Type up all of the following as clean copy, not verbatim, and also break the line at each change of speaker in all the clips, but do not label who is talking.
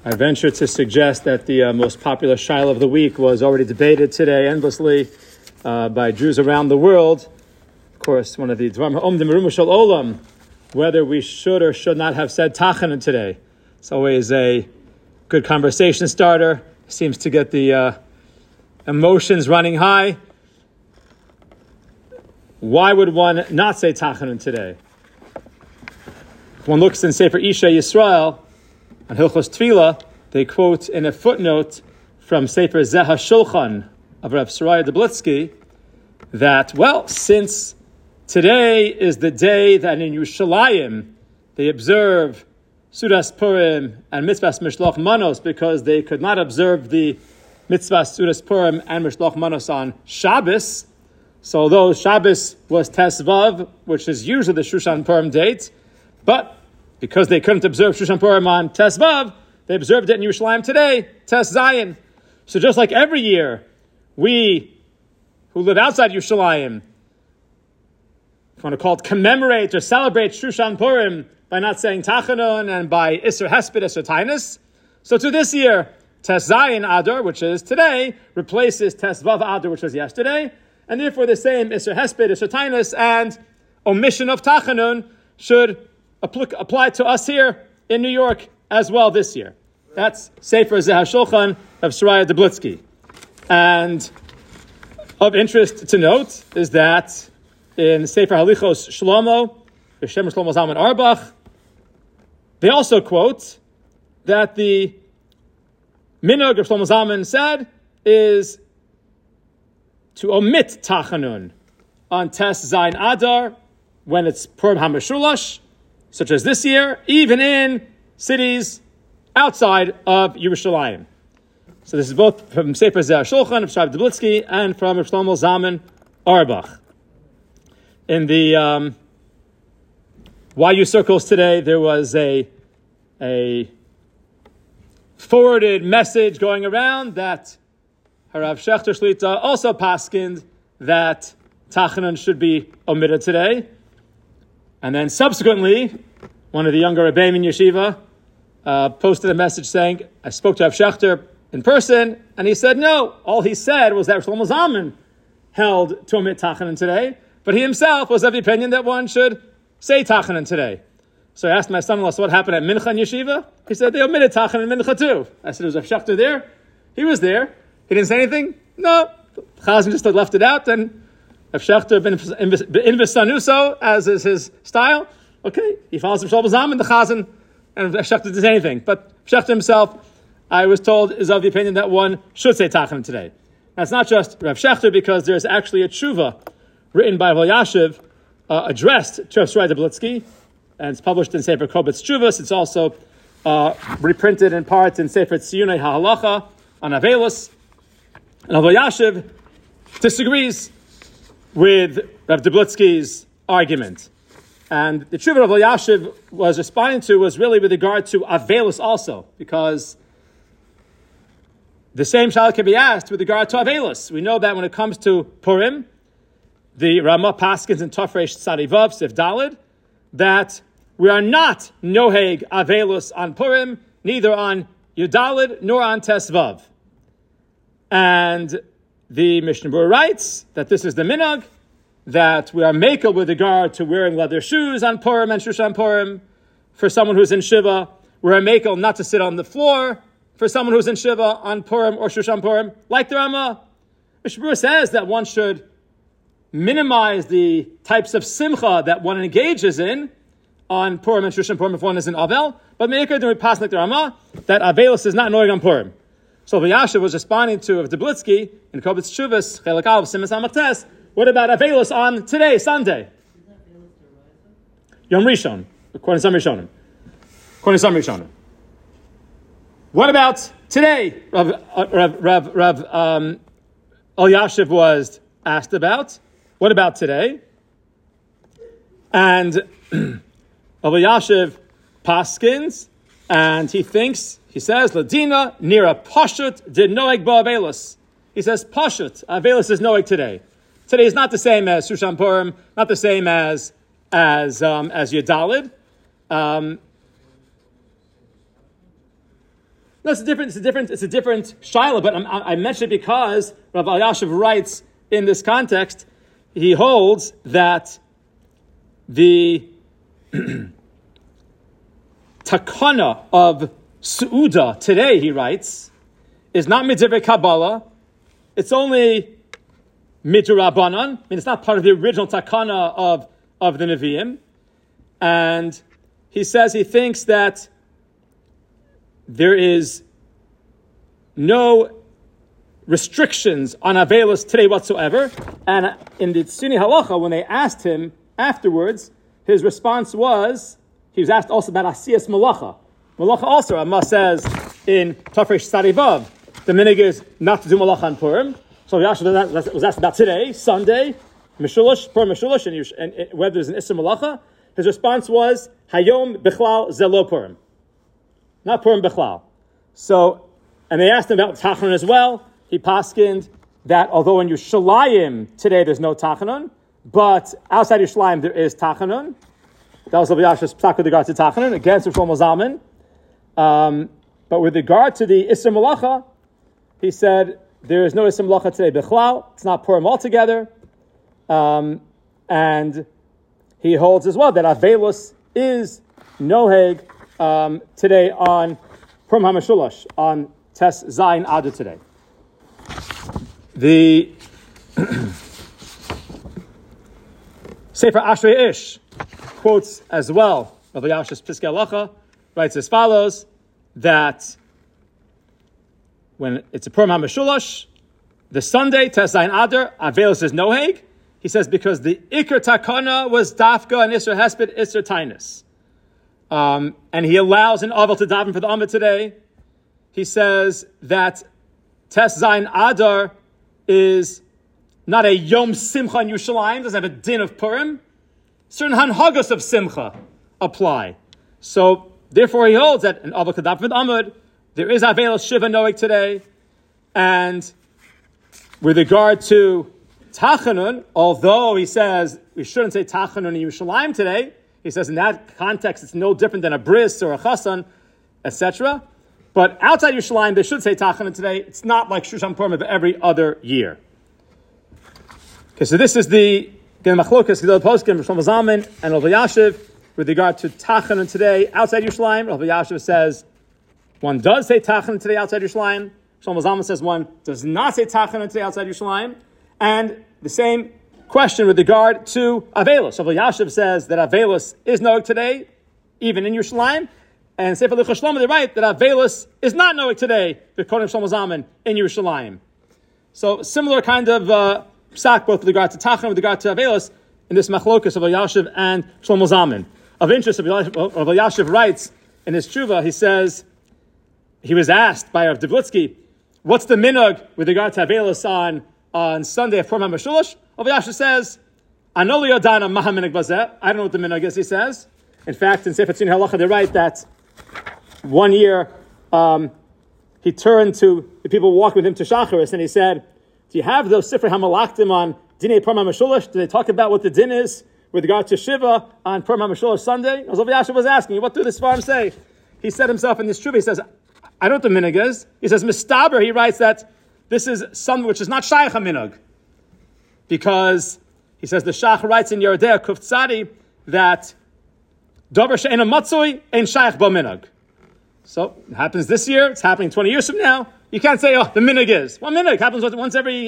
I venture to suggest that the most popular shiloh of the week was already debated today endlessly by Jews around the world. Of course, one of the Dvarim Ha'omdim Merumo Shel Olam, whether we should or should not have said Tachanun today. It's always a good conversation starter. Seems to get the emotions running high. Why would one not say Tachanun today? If one looks in Sefer Isha Yisrael, on Hilchos Tefillah, they quote in a footnote from Sefer Zeh HaShulchan of Rav Saraya Dublitsky that, well, since today is the day that in Yerushalayim they observe Sudas Purim and Mitzvahs Mishloach Manos because they could not observe the Mitzvahs Sudas Purim and Mishloach Manos on Shabbos. So although Shabbos was Tesvav, which is usually the Shushan Purim date, but because they couldn't observe Shushan Purim on Tesvav, they observed it in Yerushalayim today, Tes Zayin. So just like every year, we who live outside Yerushalayim, if you want to call it commemorate or celebrate Shushan Purim by not saying Tachanun and by Isser Hesped, Isser Tainus. So to this year, Tes Zayin Adar, which is today, replaces Tes Vav Adar, which was yesterday, and therefore the same Isser Hesped, Isser Tainus, and omission of Tachanun should apply to us here in New York as well this year. That's Sefer Zeh HaShulchan of Saraya Dublitsky. And of interest to note is that in Sefer Halichos Shlomo, Hashem Shlomo Zalman Auerbach, they also quote that the minhag of Shlomo Zalman said is to omit Tachanun on Tes Zayin Adar when it's Purim HaMeshulash, such as this year, even in cities outside of Yerushalayim. So this is both from Sefer Zeh HaShulchan of Saraya Dublitsky and from Shlomo Zalman Auerbach. In the YU circles today, there was a forwarded message going around that Harav Shechter Shlita also paskined that Tachanun should be omitted today. And then subsequently, one of the younger Rebbeim in Yeshiva posted a message saying, I spoke to Rav Shechter in person, and he said no. All he said was that Shlomo Zalman held to omit Tachanun today, but he himself was of the opinion that one should say Tachanun today. So I asked my son-in-law, so what happened at Mincha in Yeshiva? He said they omitted Tachanun in Mincha too. I said, was Rav Shechter there? He was there. He didn't say anything? No. Chazan just left it out, and Rav Shechter bin Sanuso, as is his style. Okay, he follows Shlomo Zalman, the Chazan, and Rav Shechter didn't say anything. But Shechter himself, I was told, is of the opinion that one should say Tachanun today. Now, it's not just Rav Shechter, because there's actually a tshuva written by Rav Yashiv, addressed to Rav Saraya Dublitsky, and it's published in Sefer Kobetz Tshuvos. It's also reprinted in part in Sefer Tziyunei HaHalacha on Avelos. And Rav Yashiv disagrees with Rav Dublitsky's argument. And the tshuva Rav Yashiv was responding to was really with regard to Avelos also, because the same shaila can be asked with regard to Avelos. We know that when it comes to Purim, the Ramah Paskins in Tafresh Tzadivav, Sif Dalid, that we are not Noheg Avelos on Purim, neither on Yudalid nor on Tesvav. And the Mishnah Berurah writes that this is the minhag, that we are makel with regard to wearing leather shoes on Purim and Shushan Purim. For someone who's in Shiva, we're makel not to sit on the floor. For someone who's in Shiva on Purim or Shushan Purim, like the Ramah, Mishnah Berurah says that one should minimize the types of simcha that one engages in on Purim and Shushan Purim if one is in Avel, but Meikar then we pass like the Ramah that Avelos is not knowing on Purim. So Yashiv was responding to Dublitsky in Kobetz Tshuvos, Chelek Aleph, Simas Hamachtes. What about Avelos on today, Sunday? Yom Rishon, according to some Rishonim. What about today? Rav Yashiv was asked about. What about today? And Rav Yashiv paskins, and he says, Ladina nira pashut did noeg ba Avelos. He says, pashut, Avelos is noeg today. Today is not the same as Shushan Purim, not the same as Yudalid. No, it's a different shaila, but I mentioned it because Rav Elyashiv writes in this context, he holds that the takana of Su'uda today, he writes, is not midivrei Kabbalah. It's only midrabanan. I mean, it's not part of the original takana of the Nevi'im. And he says he thinks that there is no restrictions on Avelos today whatsoever. And in the Tzini Halacha, when they asked him afterwards, his response was, he was asked also about Asiyas Malacha. Malacha also, Rama says in Tafresh Sadivav, the minig is not to do Malacha on Purim. So Yasha was asked about today, Sunday, Mishulish, Purim Mishulish, and whether there's an Isser Malacha. His response was, Hayom Bichlal Zelo Purim. Not Purim Bichlal. So, and they asked him about Tachanun as well. He paskined that although in Yerushalayim today there's no Tachanun, but outside Yerushalayim there is Tachanun. That was Rabbi Yashiv's psak with regard to Tachanun, against Shlomo Zalman. But with regard to the Isser Malacha, he said there is no Isser Malacha today Bichlal. It's not Purim altogether. And he holds as well that Avelos is Noheg today on Purim HaMeshulash, on Tes Zayin Adar today. The Sefer Ashrei Ish quotes as well, Rabbi Yashiv's Piskei Halacha writes as follows, that when it's a Purim HaMeshulash, the Sunday, Tes Zayin Adar, Avelos is Noheg. He says because the Iker Takana was Dafka and Isser Hesped, Isser Tainus. And he allows an Avel to daven for the Amid today. He says that Tes Zayin Adar is not a Yom Simcha in Yerushalayim, doesn't have a din of Purim. Certain Hanhagos of Simcha apply. So, therefore, he holds that an Avel could daven for the Amid. There is Avelos Shiva Noeg today. And with regard to Tachanun, although he says we shouldn't say Tachanun in Yerushalayim today, he says in that context it's no different than a bris or a chasan, etc. But outside Yerushalayim they should say Tachanun today. It's not like Shushan Purim of every other year. Okay, so this is the Machlokas Gedol Poskim Shlomo Zalman and Rav Elyashiv with regard to Tachanun today outside Yerushalayim. Rav Elyashiv says one does say Tachanun today outside Yerushalayim. Shlomo Zalman says one does not say Tachanun today outside Yerushalayim. And the same question with regard to Avelos. Rav Elyashiv says that Avelos is Noeg today, even in Yerushalayim. And Sefer Lichos Shlomo, they write that Avelos is not Noeg today, according to Shlomo Zalman, in Yerushalayim. So similar kind of psak, both with regard to Tachanun and with regard to Avelos, in this machlokas of Rav Elyashiv and Shlomo Zalman. Of interest, Rav Elyashiv writes in his tshuva, he says, he was asked by Rav Divlitsky, what's the minhag with regard to Avelos on Sunday of Purim HaMeshulash? Rav Elyashiv says, I don't know what the minhag is, he says. In fact, in Sefer Tzini Halacha, they write that one year he turned to the people walking with him to Shacharis and he said, do you have those Sifrei HaMalachtim on Dinei Purim HaMeshulash? Do they talk about what the din is with regard to Shiva on Purim HaMeshulash Sunday? As Rav Elyashiv was asking, what do the Sfarim say? He said himself in this trivia, he says, I don't know what the minhag is. He says, Mistaber, he writes that this is something which is not Shaykh HaMinhag. Because, he says, the Shach writes in Yerodea Kuf Tzadi that Dover She'ena Matzoi Ein Shaykh Bo Minhag. So, it happens this year, it's happening 20 years from now. You can't say, the minhag is. One minhag happens once every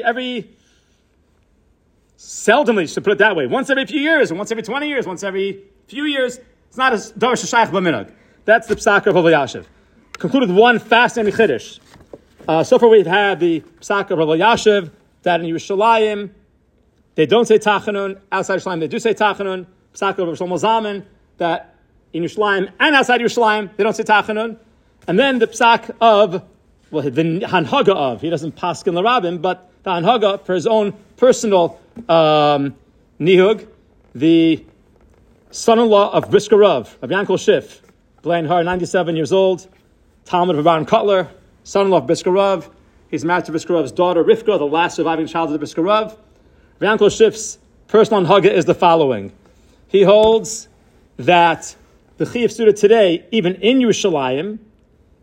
seldomly, to put it that way, once every few years, or once every 20 years, once every few years. It's not a Dover She'shaykh Bo Minhag. That's the psak of Rav Elyashiv. Concluded with one fascinating chiddush. So far we've had the psak of Rav Elyashiv, that in Yerushalayim, they don't say Tachanun. Outside Yerushalayim, they do say Tachanun. Psak of Rav Shlomo Zalman, that in Yerushalayim and outside Yerushalayim, they don't say Tachanun. And then the psak of, the Hanhaga of, he doesn't paskin l'rabim, but the Hanhaga for his own personal nihug, the son-in-law of Brisker Rav Yankel Schiff, Blaine Har, 97 years old, Talmud of Baron Kotler, son-in-law of Brisker Rav. He's married to Brisker Rav's daughter, Rivka, the last surviving child of the Brisker Rav. Yankel Schiff's personal Hanhaga is the following. He holds that the Chiyuv Suda today, even in Yerushalayim,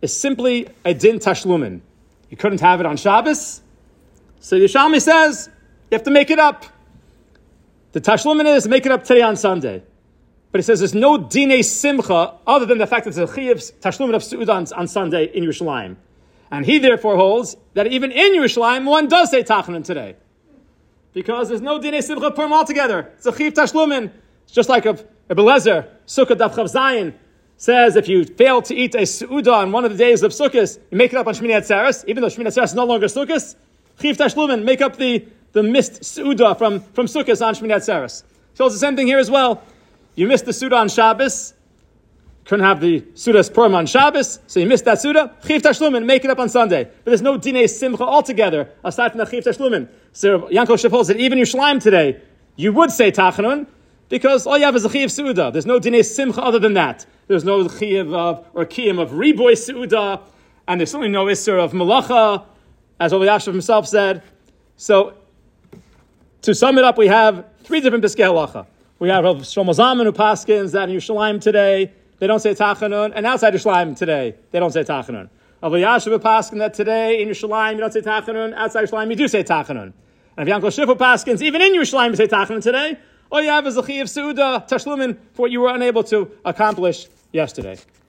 is simply a din tashlumin. You couldn't have it on Shabbos. So Yerushalmi says, you have to make it up. The tashlumin is make it up today on Sunday. But he says there's no dinei simcha other than the fact that there's a chiyuv tashlumin of Su'udah on Sunday in Yerushalayim. And he therefore holds that even in Yerushalayim, one does say Tachanun today. Because there's no dinei simcha purim altogether. It's a chiyuv tashlumin. It's just like Rebbe Lezer, Sukkot Daf Chav Zayin, says if you fail to eat a Su'udah on one of the days of Sukkot, you make it up on Shmini Atzeres, even though Shmini Atzeres is no longer Sukkot, chiyuv tashlumin, make up the missed Su'udah from Sukkot on Shmini Atzeres. So it's the same thing here as well. You missed the Suda on Shabbos, couldn't have the Suda's Purim on Shabbos, so you missed that Suda, Chiyuv Tashlumin, make it up on Sunday. But there's no Dinei Simcha altogether, aside from the Chiyuv Tashlumin. So Yankov Shef holds that even Yerushalayim today, you would say Tachanun, because all you have is a Chiyuv Suda. There's no Dinei Simcha other than that. There's no Chiyuv of, or Kiyum of Riboy Suda, and there's certainly no Isser of Malacha, as Rabbi Yashav himself said. So, to sum it up, we have three different Piskei Halacha. We have Rav Shlomo Zalman who paskins that in Yerushalayim today, they don't say Tachanun, and outside Yerushalayim today, they don't say Tachanun. Rav Yashav paskin that today in Yerushalayim you don't say Tachanun, outside Yerushalayim you do say Tachanun. And if Yankov Shifo paskins, even in Yerushalayim you say Tachanun today, all you have is a Chiyuv Suda, Tashlumin, for what you were unable to accomplish yesterday.